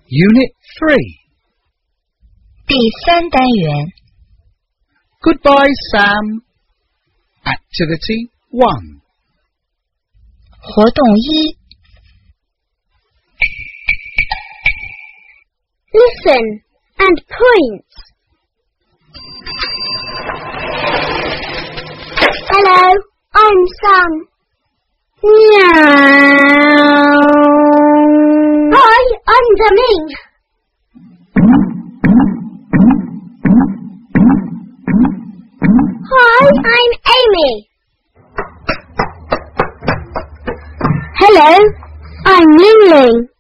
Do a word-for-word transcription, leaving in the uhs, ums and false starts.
Unit three. 第三单元 Goodbye, Sam. Activity one. 活动一 Listen and point. Hello, I'm Sam. Meow. Hi, I'm Deming. Hi, I'm Amy. Hello, I'm Ling Ling.